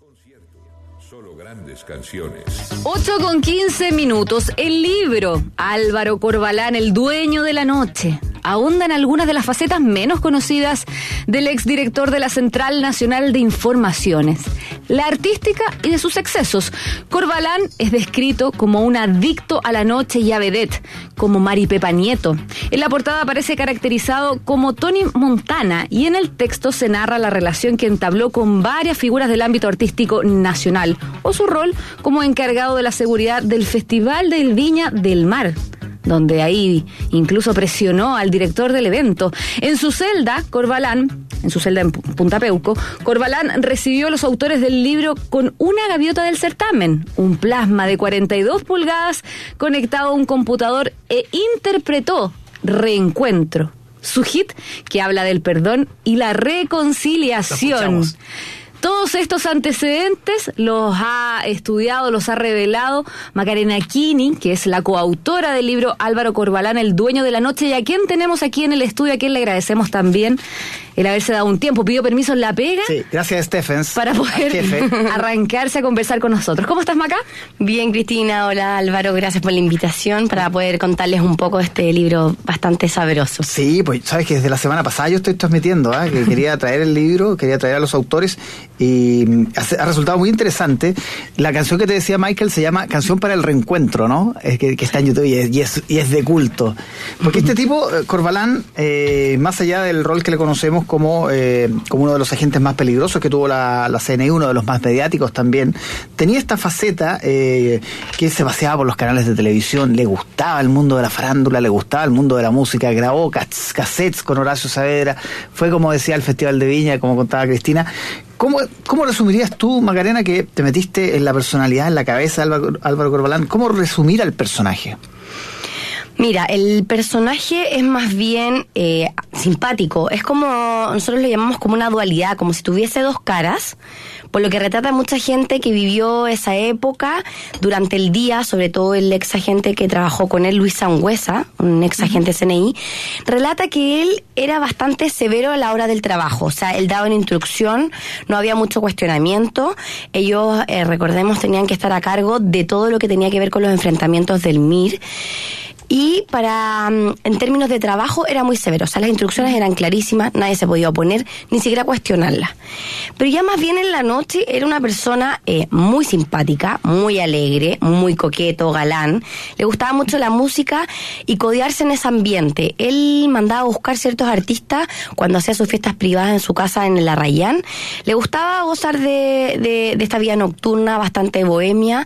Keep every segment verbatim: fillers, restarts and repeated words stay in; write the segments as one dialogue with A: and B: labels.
A: Solo grandes canciones.
B: ocho con quince minutos. El libro Álvaro Corbalán, El dueño de la noche, ahonda en algunas de las facetas menos conocidas del exdirector de la Central Nacional de Informaciones, la artística y de sus excesos. Corbalán es descrito como un adicto a la noche y a vedette, como Mari Pepa Nieto. En la portada aparece caracterizado como Tony Montana y en el texto se narra la relación que entabló con varias figuras del ámbito artístico nacional o su rol como encargado de la seguridad del Festival del Viña del Mar, donde ahí incluso presionó al director del evento. En su celda, Corbalán, en su celda en Punta Peuco, Corbalán recibió a los autores del libro con una gaviota del certamen, un plasma de cuarenta y dos pulgadas conectado a un computador, e interpretó Reencuentro, su hit que habla del perdón y la reconciliación. Todos estos antecedentes los ha estudiado, los ha revelado Macarena Kini, que es la coautora del libro Álvaro Corbalán, El dueño de la noche, y a quien tenemos aquí en el estudio, a quien le agradecemos también el haberse dado un tiempo. Pidió permiso en la pega.
C: Sí, gracias Stephens.
B: Para poder arrancarse a conversar con nosotros. ¿Cómo estás, Maca?
D: Bien, Cristina. Hola, Álvaro. Gracias por la invitación para poder contarles un poco de este libro bastante sabroso.
C: Sí, pues sabes que desde la semana pasada yo estoy transmitiendo, ¿eh? que quería traer el libro, quería traer a los autores y ha resultado muy interesante. La canción que te decía Michael se llama Canción para el Reencuentro, ¿no? Es que, que está en YouTube y es, y es, y es de culto. Porque este tipo, Corbalán, eh, más allá del rol que le conocemos como, eh, como uno de los agentes más peligrosos que tuvo la, la C N I, uno de los más mediáticos también, tenía esta faceta eh, que se paseaba por los canales de televisión, le gustaba el mundo de la farándula, le gustaba el mundo de la música, grabó cas- cassettes con Horacio Saavedra, fue, como decía, al Festival de Viña, como contaba Cristina. ¿Cómo, ¿Cómo resumirías tú, Macarena, que te metiste en la personalidad, en la cabeza de Álvaro, Álvaro Corbalán? ¿Cómo resumir al personaje?
D: Mira, el personaje es más bien eh, simpático. Es como, nosotros lo llamamos como una dualidad, como si tuviese dos caras, por lo que retrata a mucha gente que vivió esa época durante el día, sobre todo el ex agente que trabajó con él, Luis Sangüesa, un ex agente C N I, relata que él era bastante severo a la hora del trabajo. O sea, él daba una instrucción, no había mucho cuestionamiento. Ellos, eh, recordemos, tenían que estar a cargo de todo lo que tenía que ver con los enfrentamientos del M I R. Y para, en términos de trabajo, era muy severo. O sea, las instrucciones eran clarísimas, nadie se podía oponer, ni siquiera cuestionarlas. Pero ya más bien en la noche era una persona eh, muy simpática, muy alegre, muy coqueto, galán. Le gustaba mucho la música y codearse en ese ambiente. Él mandaba a buscar ciertos artistas cuando hacía sus fiestas privadas en su casa en el Arrayán. Le gustaba gozar de, de, de esta vida nocturna, bastante bohemia.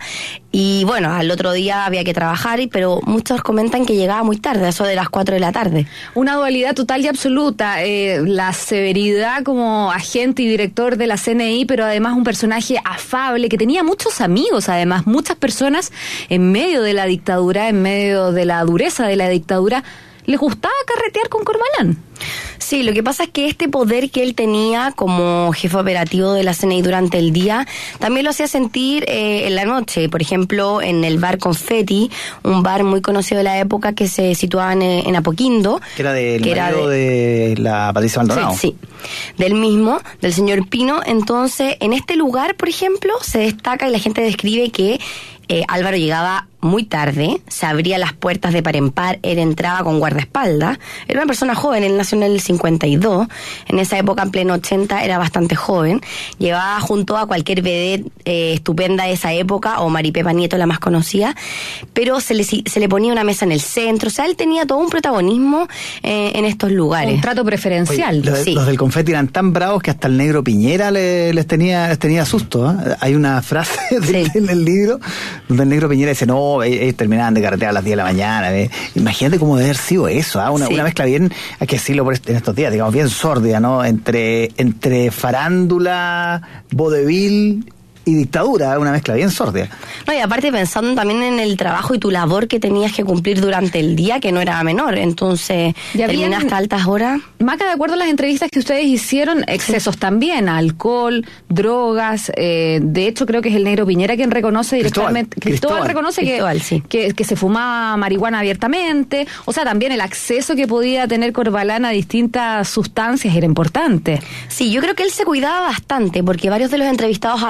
D: Y bueno, al otro día había que trabajar, pero muchos comentan que llegaba muy tarde, eso de las cuatro de la tarde.
B: Una dualidad total y absoluta, eh, la severidad como agente y director de la C N I, pero además un personaje afable, que tenía muchos amigos, además, muchas personas en medio de la dictadura, en medio de la dureza de la dictadura, les gustaba carretear con Corbalán.
D: Sí, lo que pasa es que este poder que él tenía como jefe operativo de la C N I durante el día también lo hacía sentir eh, en la noche. Por ejemplo, en el bar Confetti, un bar muy conocido de la época que se situaba en, en Apoquindo.
C: Que era del
D: que
C: marido
D: era de,
C: de la Patricia Maldonado.
D: Sí, sí, del mismo, del señor Pino. Entonces, en este lugar, por ejemplo, se destaca y la gente describe que eh, Álvaro llegaba muy tarde, se abría las puertas de par en par, él entraba con guardaespaldas, era una persona joven, él nació en el cincuenta y dos, en esa época, en pleno ochenta, era bastante joven, llevaba junto a cualquier vedette eh, estupenda de esa época, o Mari Pepa Nieto, la más conocida, pero se le, se le ponía una mesa en el centro, o sea, él tenía todo un protagonismo eh, en estos lugares.
B: Un trato preferencial.
C: Oye, los,
D: sí.
C: los del Confetti eran tan bravos que hasta el negro Piñera le, les tenía les tenía susto, ¿eh? Hay una frase de,
D: sí.
C: en el libro donde el negro Piñera dice, no, ellos terminaban de carretear a las diez de la mañana. ¿eh? Imagínate cómo debe haber sido eso, ¿eh? una,
D: sí.
C: una mezcla bien, hay que decirlo por en estos días, digamos, bien sórdida, ¿no? Entre, entre farándula, vodevil y dictadura, una mezcla bien sórdida.
D: No, y aparte pensando también en el trabajo y tu labor que tenías que cumplir durante el día, que no era menor, entonces
B: ya
D: terminaste
B: bien,
D: a altas horas.
B: Maca, de acuerdo a las entrevistas que ustedes hicieron, excesos sí. también, alcohol, drogas, eh, de hecho creo que es el negro Piñera quien reconoce directamente, Cristóbal, Cristóbal reconoce
D: Cristóbal,
B: que,
D: sí.
B: que, que se fumaba marihuana abiertamente, o sea, también el acceso que podía tener Corbalán a distintas sustancias era importante.
D: Sí, yo creo que él se cuidaba bastante, porque varios de los entrevistados hablan de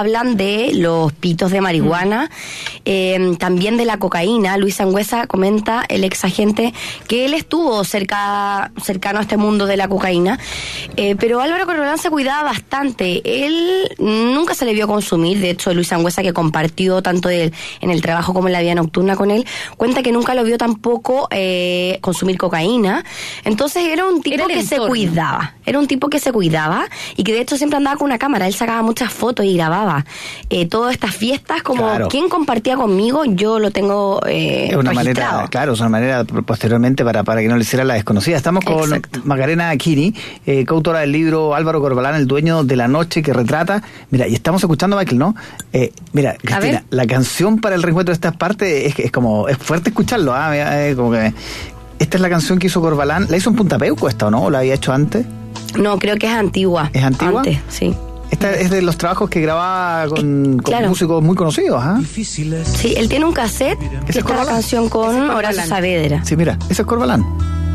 D: de los pitos de marihuana, mm. eh, también de la cocaína. Luis Sangüesa comenta, el ex agente, que él estuvo cerca, cercano a este mundo de la cocaína, eh, pero Álvaro Corbalán se cuidaba bastante. Él nunca se le vio consumir. De hecho, Luis Sangüesa, que compartió tanto de, en el trabajo como en la vida nocturna con él, cuenta que nunca lo vio tampoco eh, consumir cocaína. Entonces era un tipo era que entorno. se cuidaba, era un tipo que se cuidaba y que de hecho siempre andaba con una cámara. Él sacaba muchas fotos y grababa eh, todas estas fiestas, como claro. ¿Quién compartía conmigo? Yo lo tengo eh,
C: es una
D: registrado.
C: manera, claro, es una manera posteriormente para, para que no le hiciera la desconocida. Estamos con Exacto. Macarena Aquini, eh, coautora del libro Álvaro Corbalán, El dueño de la noche, que retrata, mira, y estamos escuchando a Michael, ¿no? Eh, mira, Cristina, la canción para el reencuentro de estas partes es, es como, es fuerte escucharlo, ¿ah? ¿eh? Como que esta es la canción que hizo Corbalán. ¿La hizo en Punta Peuco esta o no? ¿O la había hecho antes?
D: No, creo que es antigua.
C: ¿Es antigua?
D: Antes, sí.
C: Esta es de los trabajos que grababa con, con claro. músicos muy conocidos, ¿ah? ¿eh?
D: Sí, él tiene un cassette que está la canción con Horacio Saavedra.
C: Sí, mira, ese es Corbalán.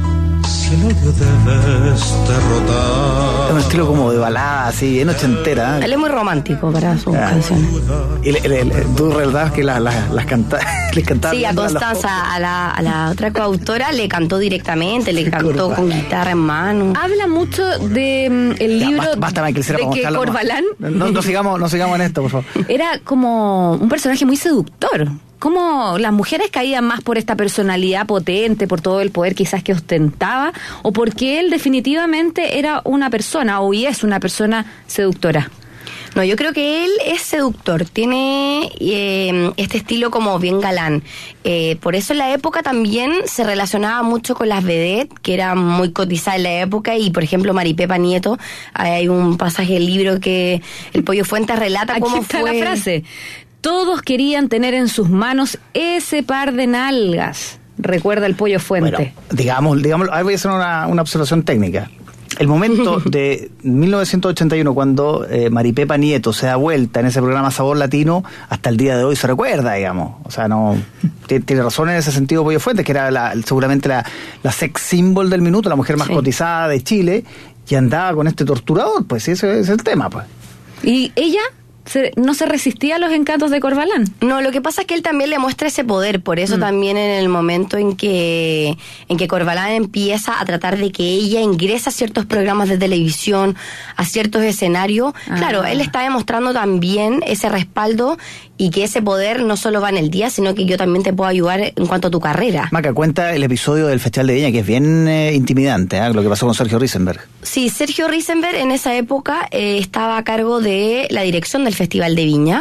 A: Si el odio debes derrotar.
C: Es un estilo como de balada, así, bien ochentera. ¿eh?
D: Él es muy romántico para sus ah. canciones.
C: Y le, le, le, tú relatabas que la, la, las canta, les cantaba.
D: Sí, a Constanza, a la, a la otra coautora, le cantó directamente, le cantó con guitarra en mano.
B: Habla mucho de um, el libro
C: ya, basta, basta, Michael,
B: de que Corbalán.
C: No, no, sigamos, no sigamos en esto, por favor.
B: Era como un personaje muy seductor. ¿Cómo las mujeres caían más por esta personalidad potente, por todo el poder quizás que ostentaba, o porque él definitivamente era una persona, o y es una persona seductora?
D: No, yo creo que él es seductor, tiene eh, este estilo como bien galán. Eh, por eso en la época también se relacionaba mucho con las vedettes, que eran muy cotizadas en la época, y por ejemplo Maripepa Nieto, hay un pasaje del libro que el Pollo Fuentes relata
B: Aquí
D: cómo
B: está
D: fue...
B: la frase. Todos querían tener en sus manos ese par de nalgas. Recuerda el Pollo Fuente.
C: Bueno, digamos, digamos, ahora voy a hacer una, una observación técnica. El momento de mil novecientos ochenta y uno, cuando eh, Maripepa Nieto se da vuelta en ese programa Sabor Latino, hasta el día de hoy se recuerda, digamos. O sea, no t- tiene razón en ese sentido Pollo Fuentes, que era la, seguramente la, la sex symbol del minuto, la mujer más sí. cotizada de Chile, y andaba con este torturador, pues ese es el tema, pues.
B: ¿Y ella? Se, ¿No se resistía a los encantos de Corbalán?
D: No, lo que pasa es que él también le muestra ese poder, por eso mm. también en el momento en que en que Corbalán empieza a tratar de que ella ingresa a ciertos programas de televisión, a ciertos escenarios, ah. claro, él está demostrando también ese respaldo y que ese poder no solo va en el día, sino que yo también te puedo ayudar en cuanto a tu carrera.
C: Maca, cuenta el episodio del Festival de Viña, que es bien eh, intimidante, ¿eh? Lo que pasó con Sergio Risenberg.
D: Sí, Sergio Risenberg en esa época eh, estaba a cargo de la dirección del Festival de Viña.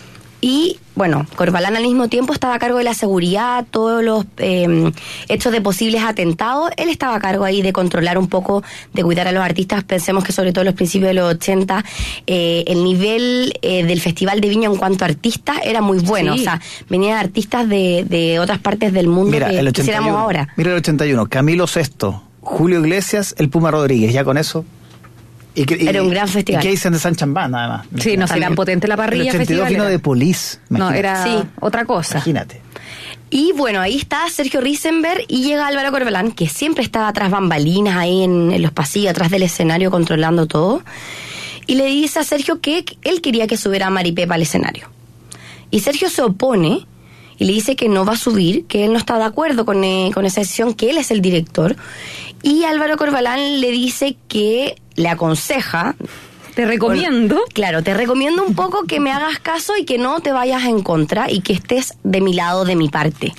D: Y, bueno, Corbalán al mismo tiempo estaba a cargo de la seguridad, todos los eh, hechos de posibles atentados. Él estaba a cargo ahí de controlar un poco, de cuidar a los artistas. Pensemos que sobre todo en los principios de los ochenta, eh, el nivel eh, del Festival de Viña en cuanto a artistas era muy bueno. Sí. O sea, venían artistas de, de otras partes del mundo.
C: Mira,
D: que
C: el ochenta y uno,
D: quisiéramos ahora.
C: Mira el ochenta y uno, Camilo Sesto, Julio Iglesias, el Puma Rodríguez, ya con eso... Y que, y,
D: era un gran festival.
C: ¿Y qué dicen de San Chambán, además?
B: Sí, no, era potente la parrilla.
C: El ochenta y dos vino de Police.
B: No, era sí. otra cosa.
C: Imagínate.
D: Y bueno, ahí está Sergio Risenberg y llega Álvaro Corbalán, que siempre estaba atrás bambalinas, ahí en, en los pasillos, atrás del escenario, controlando todo. Y le dice a Sergio que él quería que subiera a Maripepa al escenario. Y Sergio se opone y le dice que no va a subir, que él no está de acuerdo con, eh, con esa decisión, que él es el director. Y Álvaro Corbalán le dice que le aconseja...
B: Te recomiendo.
D: Bueno, claro, te recomiendo un poco que me hagas caso y que no te vayas en contra y que estés de mi lado, de mi parte.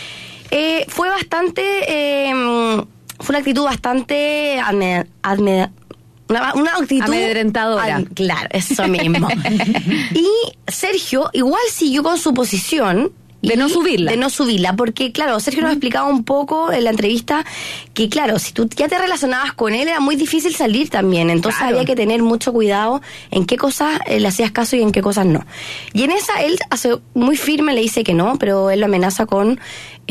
D: Eh, fue bastante... Eh, fue una actitud bastante... Adme, adme, una, una actitud...
B: amedrentadora.
D: Ad, claro, eso mismo. Y Sergio igual siguió con su posición...
B: De no subirla.
D: De no subirla, porque claro, Sergio nos explicaba un poco en la entrevista que claro, si tú ya te relacionabas con él era muy difícil salir también, entonces claro. había que tener mucho cuidado en qué cosas le hacías caso y en qué cosas no. Y en esa él hace muy firme, le dice que no, pero él lo amenaza con,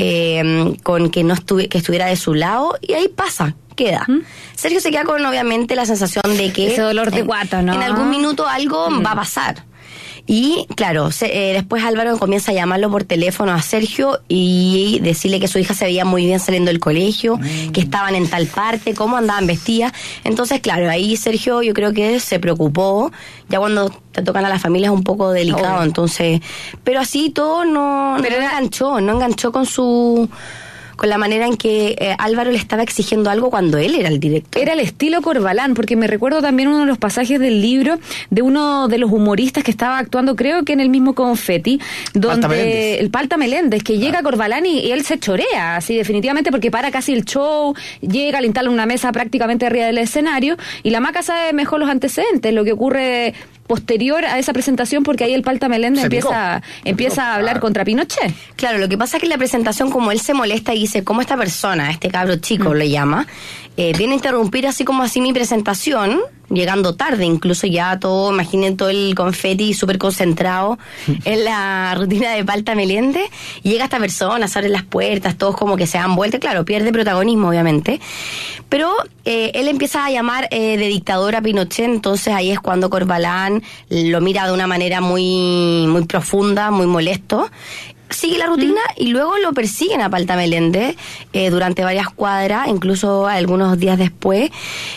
D: eh, con que no estuve, que estuviera de su lado y ahí pasa. Queda. ¿Mm? Sergio se queda con obviamente la sensación de que
B: ese dolor de guata, ¿no?
D: En algún minuto algo mm. va a pasar. Y claro, se, eh, después Álvaro comienza a llamarlo por teléfono a Sergio y decirle que su hija se veía muy bien saliendo del colegio, mm. que estaban en tal parte, cómo andaban vestidas. Entonces, claro, ahí Sergio yo creo que se preocupó. Ya cuando te tocan a la familia es un poco delicado, oh. entonces... Pero así todo no, pero no enganchó, no enganchó con su... con la manera en que eh, Álvaro le estaba exigiendo algo cuando él era el director.
B: Era el estilo Corbalán, porque me recuerdo también uno de los pasajes del libro de uno de los humoristas que estaba actuando, creo que en el mismo Confetti, donde Palta el Palta Meléndez, que llega ah. Corbalán y, y él se chorea, así definitivamente, porque para casi el show, llega, le instala una mesa prácticamente arriba del escenario, y la Maca sabe mejor los antecedentes, lo que ocurre posterior a esa presentación, porque ahí el Palta Meléndez se empieza, empieza a hablar ah. contra Pinochet.
D: Claro, lo que pasa es que en la presentación, como él se molesta y dice, ¿cómo esta persona, este cabro chico, mm. le llama, eh, viene a interrumpir así como así mi presentación, llegando tarde, incluso ya todo, imaginen todo el confeti súper concentrado en la rutina de Palta Meléndez, y llega esta persona, se abren las puertas, todos como que se dan vuelta, claro, pierde protagonismo obviamente, pero eh, él empieza a llamar eh, de dictador a Pinochet, entonces ahí es cuando Corbalán lo mira de una manera muy, muy profunda, muy molesto, sigue la rutina mm. y luego lo persiguen a Palta Meléndez eh, durante varias cuadras, incluso algunos días después,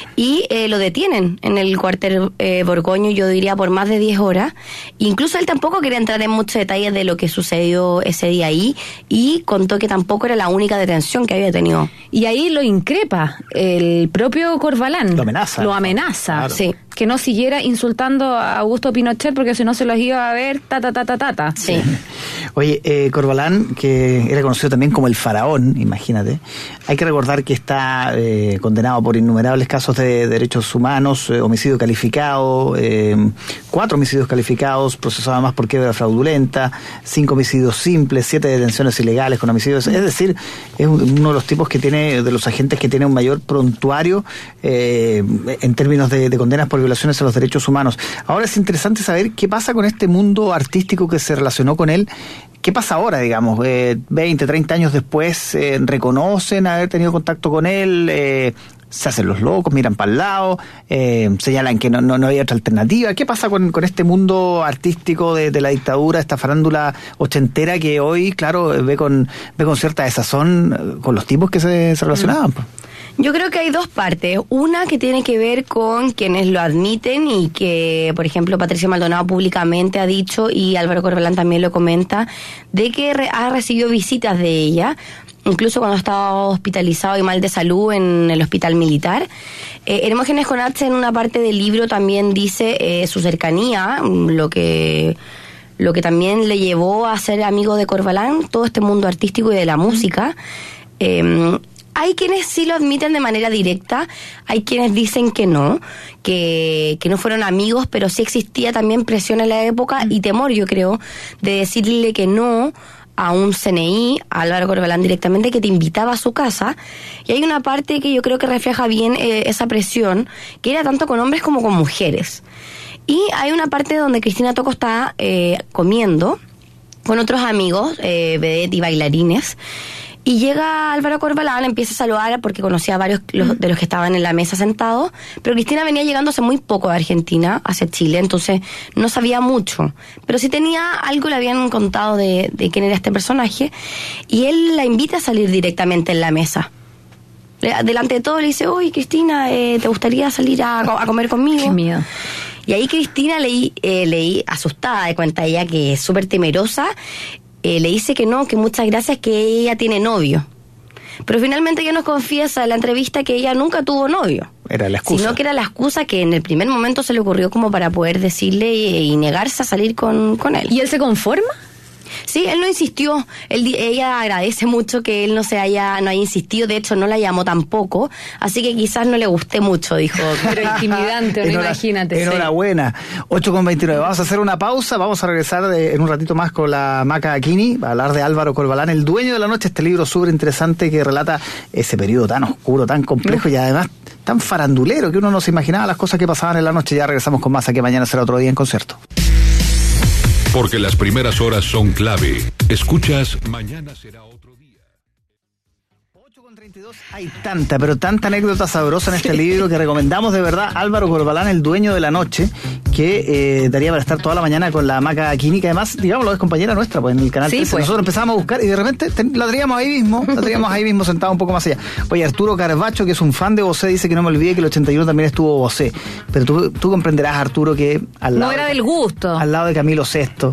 D: y eh, lo detienen en el cuartel eh, Borgoño, yo diría por más de diez horas. Incluso él tampoco quería entrar en muchos detalles de lo que sucedió ese día ahí, y contó que tampoco era la única detención que había tenido.
B: Y ahí lo increpa el propio Corbalán.
C: Lo amenaza.
B: Lo amenaza,
C: claro.
B: Sí. Que no siguiera insultando a Augusto Pinochet, porque si no se los iba a ver ta ta ta ta ta, ta.
D: Sí.
C: Oye, eh, Corbalán, que era conocido también como el faraón, imagínate, hay que recordar que está eh, condenado por innumerables casos de derechos humanos, eh, homicidio calificado, eh, cuatro homicidios calificados, procesado además por quiebra fraudulenta, cinco homicidios simples, siete detenciones ilegales con homicidios, es decir, es uno de los tipos que tiene, de los agentes que tiene un mayor prontuario eh, en términos de, de condenas por violaciones a los derechos humanos. Ahora es interesante saber qué pasa con este mundo artístico que se relacionó con él. ¿Qué pasa ahora, digamos? Eh, veinte, treinta años después, eh, ¿reconocen haber tenido contacto con él? Eh, ¿Se hacen los locos, miran para el lado, eh, señalan que no, no, no hay otra alternativa? ¿Qué pasa con, con este mundo artístico de, de la dictadura, esta farándula ochentera que hoy, claro, ve con, ve con cierta desazón con los tipos que se, se relacionaban? Pues?
D: Yo creo que hay dos partes. Una que tiene que ver con quienes lo admiten y que, por ejemplo, Patricia Maldonado públicamente ha dicho, y Álvaro Corbalán también lo comenta, de que re- ha recibido visitas de ella, incluso cuando estaba hospitalizado y mal de salud en el hospital militar. Eh, Hermógenes Conatze en una parte del libro también dice eh, su cercanía, lo que... lo que también le llevó a ser amigo de Corbalán, todo este mundo artístico y de la música. Eh, Hay quienes sí lo admiten de manera directa, hay quienes dicen que no, que, que no fueron amigos, pero sí existía también presión en la época y temor, yo creo, de decirle que no a un C N I, a Álvaro Corbalán directamente, que te invitaba a su casa. Y hay una parte que yo creo que refleja bien eh, esa presión, que era tanto con hombres como con mujeres. Y hay una parte donde Cristina Tocco está eh, comiendo con otros amigos, eh, vedette y bailarines, y llega Álvaro Corbalán, empieza a saludar porque conocía a varios los, de los que estaban en la mesa sentados, pero Cristina venía llegando hace muy poco de Argentina, hacia Chile, entonces no sabía mucho, pero sí tenía algo, le habían contado de, de quién era este personaje, y él la invita a salir directamente en la mesa. Delante de todo le dice, oye Cristina, eh, ¿te gustaría salir a, a comer conmigo?
B: Qué miedo.
D: Y ahí Cristina leí, eh, leí asustada, de cuenta ella que es súper temerosa, Eh, le dice que no, que muchas gracias, que ella tiene novio. Pero finalmente ella nos confiesa en la entrevista que ella nunca tuvo novio.
C: Era la excusa.
D: Sino que era la excusa que en el primer momento se le ocurrió como para poder decirle y, y negarse a salir con, con él.
B: ¿Y él se conforma?
D: Sí, él no insistió. Él, ella agradece mucho que él no se haya, no haya insistido. De hecho, no la llamó tampoco. Así que quizás no le guste mucho, dijo.
B: Pero intimidante, no, imagínate.
C: Enhorabuena. ocho con veintinueve. Vamos a hacer una pausa. Vamos a regresar de, en un ratito más con la Maca Aquini para hablar de Álvaro Corbalán, El dueño de la noche. Este libro súper interesante que relata ese periodo tan oscuro, tan complejo y además tan farandulero que uno no se imaginaba las cosas que pasaban en la noche. Ya regresamos con más. Aquí mañana será otro día en concierto.
E: Porque las primeras horas son clave. Escuchas, mañana será otro día.
C: ocho con treinta y veintidós hay tanta, pero tanta anécdota sabrosa en este libro que recomendamos de verdad. Álvaro Corbalán, El dueño de la noche, que eh, daría para estar toda la mañana con la Maca Quínica. Además, digámoslo, es compañera nuestra pues en el canal. Sí, pues. Nosotros empezamos a buscar y de repente ten, la teníamos ahí mismo, la teníamos ahí mismo sentada un poco más allá. Oye, Arturo Carvacho, que es un fan de Bosé, dice que no me olvide que el ochenta y uno también estuvo Bosé. Pero tú, tú comprenderás, Arturo, que al lado...
B: No era del gusto.
C: Al lado de Camilo sexto.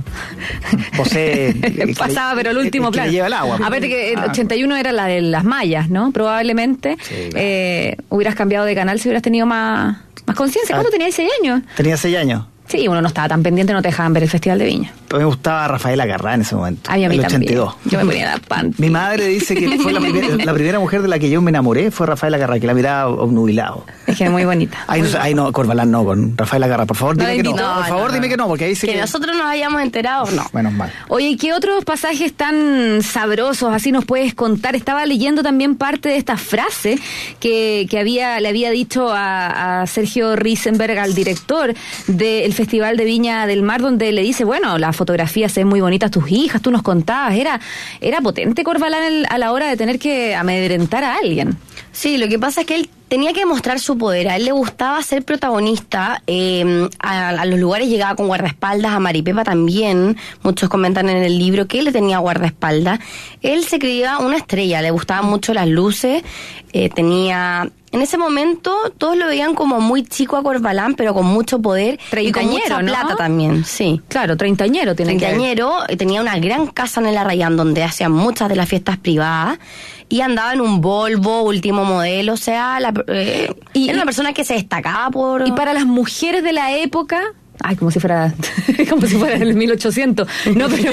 C: Bosé...
B: Pasaba, pero el último, claro.
C: Lleva el agua.
B: Aparte que el ochenta y uno era la de las mallas, ¿no? Probablemente sí, claro. eh, hubieras cambiado de canal si hubieras tenido más, más conciencia. ¿Cuánto tenías? ¿seis años?
C: Tenía seis años.
B: Sí, uno no estaba tan pendiente, no te dejaban ver el Festival de Viña.
C: A mí me gustaba Rafaela Carrá en ese momento.
B: Ay, a mí
C: el
B: también.
C: ochenta y dos.
B: Yo me ponía la pan.
C: Mi madre dice que fue la primera, la primera mujer de la que yo me enamoré, fue Rafaela Carrá, que la miraba obnubilado.
B: Es que es muy bonita.
C: Ay, no, ay, no, Corbalán no, con Rafaela Carrá. Por favor, dime no, que no. no. Por favor, no, no. dime que no, porque ahí sí
D: que...
C: Que
D: nosotros nos hayamos enterado, no.
C: Menos mal.
B: Oye, ¿qué otros pasajes tan sabrosos así nos puedes contar? Estaba leyendo también parte de esta frase que, que había le había dicho a, a Sergio Risenberg, al director del Festival de Viña del Mar, donde le dice, bueno, las fotografías se ven muy bonitas, tus hijas, tú nos contabas, era era potente Corbalán el, a la hora de tener que amedrentar a alguien.
D: Sí, lo que pasa es que él tenía que mostrar su poder, a él le gustaba ser protagonista, eh, a, a los lugares llegaba con guardaespaldas, a Maripepa también, muchos comentan en el libro que él le tenía guardaespaldas, él se creía una estrella, le gustaban mucho las luces, eh, tenía... En ese momento todos lo veían como muy chico a Corbalán, pero con mucho poder y con mucha plata, ¿no? También, sí.
B: Claro, treintañero tiene que
D: Treintañero, tenía una gran casa en el Arrayán donde hacían muchas de las fiestas privadas y andaba en un Volvo último modelo, o sea, la, eh, y, era una persona que se destacaba por...
B: Y para las mujeres de la época... Ay, como si fuera como si fuera del mil ochocientos. No, pero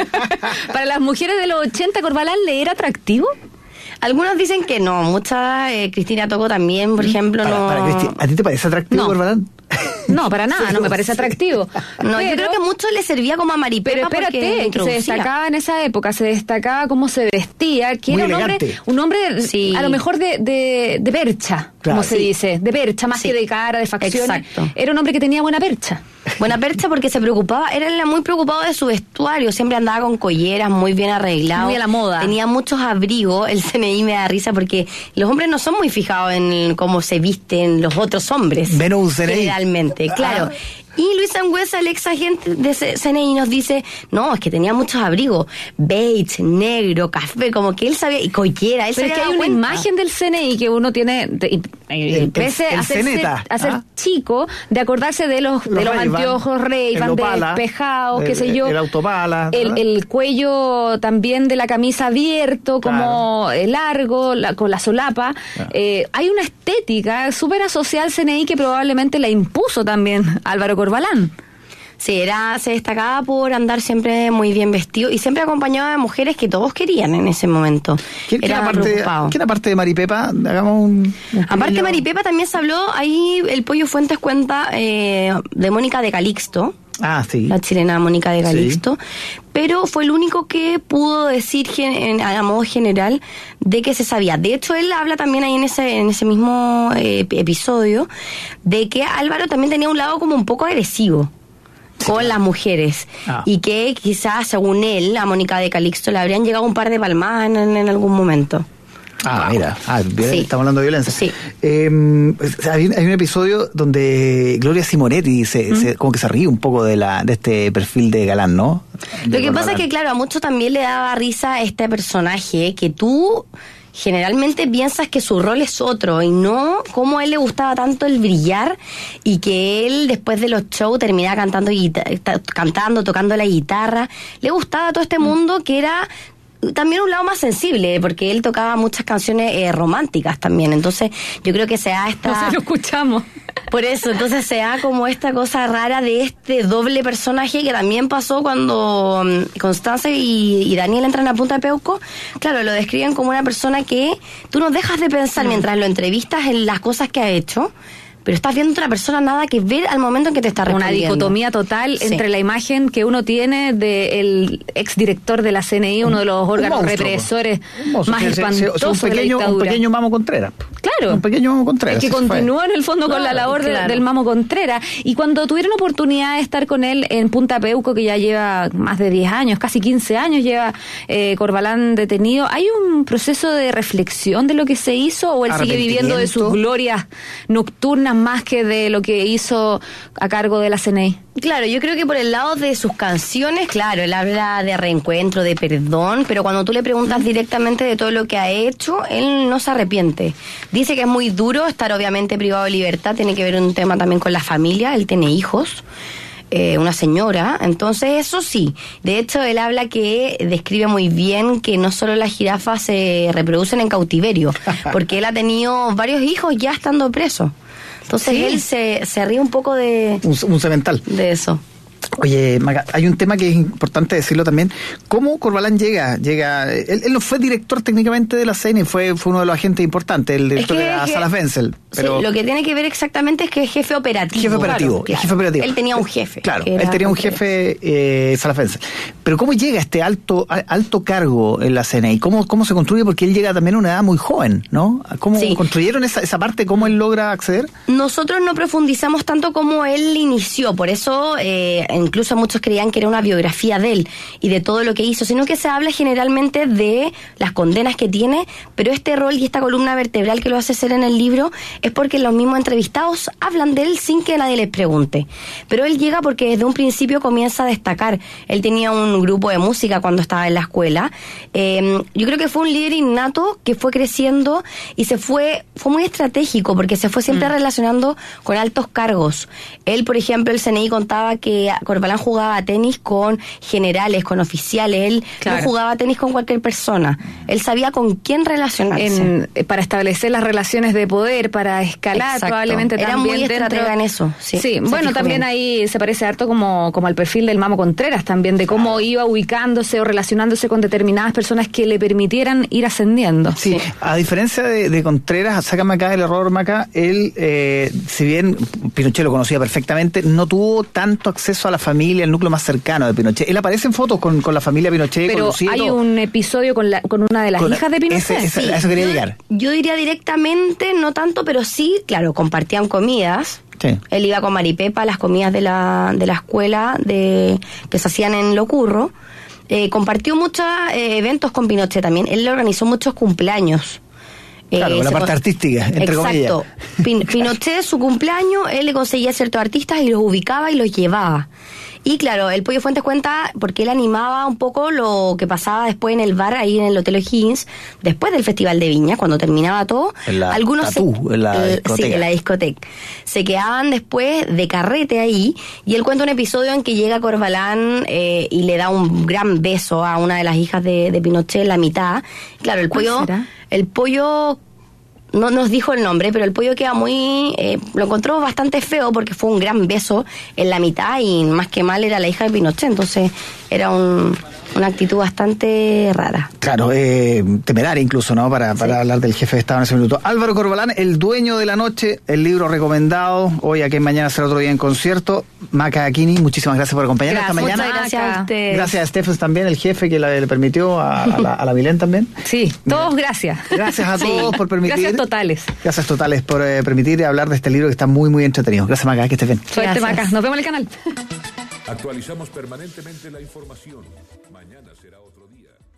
B: para las mujeres de los ochenta, ¿Corbalán le era atractivo?
D: Algunos dicen que no, muchas, eh, Cristina Toco también, por ejemplo,
C: para,
D: no...
C: Para Cristi- ¿A ti te parece atractivo,
B: no.
C: Corbalán?
B: No, para nada, no me parece atractivo.
D: No,
B: pero,
D: yo creo que mucho le servía como a Maripepa.
B: Pero espérate, que se destacaba en esa época, se destacaba cómo se vestía, que
C: muy
B: era un
C: elegante.
B: hombre, un hombre sí. a lo mejor de, de, de percha, claro, como se sí. dice, de percha, más sí. que de cara, de facciones. Exacto. Era un hombre que tenía buena percha.
D: Buena percha porque se preocupaba, era muy preocupado de su vestuario, siempre andaba con colleras, muy bien arreglado.
B: Muy a la moda.
D: Tenía muchos abrigos, el C N I me da risa porque los hombres no son muy fijados en cómo se visten los otros hombres.
C: Menos un C N I.
D: Generalmente, claro. Ah. Y Luis Sangüesa, el ex agente de C N I, nos dice, no, es que tenía muchos abrigos, beige, negro, café, como que él sabía, y collera, él
B: Pero es que hay una
D: cuenta.
B: imagen del C N I que uno tiene, de,
C: el,
B: pese
C: el, el
B: a ser,
C: ceneta,
B: a ser
C: ¿ah?
B: chico, de acordarse de los, los, de los anteojos Ray-Ban despejados, qué sé yo.
C: El autopala.
B: El, el cuello también de la camisa abierto, como claro. largo, la, con la solapa. Claro. Eh, hay una estética súper asociada al C N I que probablemente la impuso también Álvaro Corbalán.
D: Sí, era, se destacaba por andar siempre muy bien vestido y siempre acompañado de mujeres que todos querían en ese momento.
C: ¿Quién era parte, ¿quién aparte de Maripepa? Hagamos un, un
D: aparte de Maripepa también se habló, ahí el Pollo Fuentes cuenta eh, de Mónica de Calixto.
C: Ah, sí.
D: La chilena Mónica de Calixto. Sí. Pero fue el único que pudo decir gen, a modo general de que se sabía. De hecho, él habla también ahí en ese, en ese mismo eh, episodio de que Álvaro también tenía un lado como un poco agresivo con las mujeres ah. y que quizás según él a Mónica de Calixto le habrían llegado un par de palmadas en, en algún momento.
C: Ah, wow. Mira, ah,
D: sí.
C: estamos hablando de violencia.
D: Sí.
C: Eh, hay, hay un episodio donde Gloria Simonetti se, ¿Mm? se, como que se ríe un poco de la de este perfil de galán, ¿no? De
D: Lo que pasa es que, claro, a muchos también le daba risa este personaje que tú generalmente piensas que su rol es otro y no como a él le gustaba tanto el brillar y que él después de los shows terminaba cantando, cantando, tocando la guitarra. Le gustaba todo este mundo que era también un lado más sensible, porque él tocaba muchas canciones eh, románticas también, entonces yo creo que se da esta...
B: No se lo escuchamos.
D: Por eso, entonces se da como esta cosa rara de este doble personaje que también pasó cuando um, Constanza y, y Daniel entran a Punta de Peuco. Claro, lo describen como una persona que tú no dejas de pensar mm. mientras lo entrevistas en las cosas que ha hecho, pero estás viendo otra persona nada que ver al momento en que te está respondiendo.
B: Una dicotomía total sí. entre la imagen que uno tiene del exdirector de la C N I, uno de los órganos monstruo, represores más espantosos
C: un pequeño,
B: de la dictadura.
C: Un pequeño Mamo Contreras.
B: Claro.
C: Un pequeño Mamo Contreras.
B: Es que continúa en el fondo claro, con la labor claro. de, del Mamo Contreras. Y cuando tuvieron oportunidad de estar con él en Punta Peuco, que ya lleva más de diez años, casi quince años lleva eh, Corbalán detenido, ¿hay un proceso de reflexión de lo que se hizo o él sigue viviendo de sus glorias nocturnas más que de lo que hizo a cargo de la C N I?
D: Claro, yo creo que por el lado de sus canciones, claro, él habla de reencuentro, de perdón, pero cuando tú le preguntas directamente de todo lo que ha hecho, él no se arrepiente. Dice que es muy duro estar obviamente privado de libertad, tiene que ver un tema también con la familia, él tiene hijos, eh, una señora, entonces eso sí. De hecho, él habla que describe muy bien que no solo las jirafas se reproducen en cautiverio, porque él ha tenido varios hijos ya estando preso. Entonces sí. él se, se ríe un poco de...
C: Un, un cemental.
D: De eso.
C: Oye, Maca, hay un tema que es importante decirlo también. ¿Cómo Corbalán llega? llega él, él no fue director técnicamente de la C N I, fue, fue uno de los agentes importantes, el director es que, de la Salas Wenzel. Pero
D: sí, lo que tiene que ver exactamente es que es jefe operativo.
C: Jefe operativo,
D: claro,
C: jefe operativo.
D: Él tenía un jefe.
C: Claro, él tenía un jefe, eh, Salas Wenzel. Pero ¿cómo llega a este alto alto cargo en la C N I? ¿Cómo, cómo se construye? Porque él llega también a una edad muy joven, ¿no? ¿Cómo sí. construyeron esa, esa parte? ¿Cómo él logra acceder?
D: Nosotros no profundizamos tanto como él inició, por eso eh, incluso muchos creían que era una biografía de él y de todo lo que hizo, sino que se habla generalmente de las condenas que tiene, pero este rol y esta columna vertebral que lo hace ser en el libro es porque los mismos entrevistados hablan de él sin que nadie les pregunte. Pero él llega porque desde un principio comienza a destacar. Él tenía un grupo de música cuando estaba en la escuela. Eh, yo creo que fue un líder innato que fue creciendo y se fue, fue muy estratégico porque se fue siempre mm. relacionando con altos cargos. Él, por ejemplo, el C N I contaba que Corbalán jugaba tenis con generales, con oficiales. Él claro. no jugaba tenis con cualquier persona. Él sabía con quién relacionarse.
B: En, para establecer las relaciones de poder, para escalar. Exacto. Probablemente
D: era
B: también
D: muy estratega
B: dentro...
D: en eso. Sí,
B: sí bueno, también bien. Ahí se parece harto como, como al perfil del Mamo Contreras también, de cómo claro. iba ubicándose o relacionándose con determinadas personas que le permitieran ir ascendiendo.
C: Sí, sí. A diferencia de, de Contreras, sácame acá el error, Maca, él, eh, si bien Pinochet lo conocía perfectamente, no tuvo tanto acceso a la familia, el núcleo más cercano de Pinochet. Él aparece en fotos con, con la familia Pinochet,
B: pero
C: con Lucía.
B: Hay un episodio con, la, con una de las con hijas de Pinochet.
C: Ese, ese, sí. A eso quería
D: yo,
C: llegar.
D: Yo diría directamente, no tanto, pero sí, claro, compartían comidas.
C: Sí.
D: Él iba con Maripepa a las comidas de la, de la escuela de, que se hacían en Locurro. Eh, compartió muchos eh, eventos con Pinochet también. Él le organizó muchos cumpleaños.
C: Claro,
D: eh,
C: la parte con... artística, entre
D: Exacto.
C: comillas.
D: Pin- Pinochet, su cumpleaños, él le conseguía ciertos artistas y los ubicaba y los llevaba. Y claro, el Pollo Fuentes cuenta porque él animaba un poco lo que pasaba después en el bar, ahí en el Hotel O'Higgins, después del Festival de Viña, cuando terminaba todo.
C: En la
D: algunos
C: tatú,
D: se,
C: en la
D: eh,
C: discoteca.
D: Sí, en la discoteca. Se quedaban después de carrete ahí, y él cuenta un episodio en que llega Corbalán eh, y le da un gran beso a una de las hijas de, de Pinochet en la mitad. Claro, el pollo...
B: será?
D: El pollo... No nos dijo el nombre, pero el pollo queda muy... Eh, lo encontró bastante feo porque fue un gran beso en la mitad y más que mal era la hija de Pinochet, entonces era un, una actitud bastante rara.
C: Claro, eh, temeraria incluso, ¿no? Para, para sí. hablar del jefe de Estado en ese minuto. Álvaro Corbalán, El dueño de la noche, el libro recomendado. Hoy, aquí mañana será otro día en concierto. Maca Aquini, muchísimas gracias por acompañarnos esta mañana.
D: Muchas gracias a usted.
C: Gracias a Stephens también, el jefe que la, le permitió, a, a, la, a la Milén también.
B: Sí, todos gracias.
C: Gracias a todos sí. por permitir.
B: Gracias totales.
C: Gracias totales por eh, permitir hablar de este libro que está muy, muy entretenido. Gracias, Maca, que estés bien.
B: Suerte, Maca. Nos vemos en el canal.
E: Actualizamos permanentemente la información. Mañana será otro día.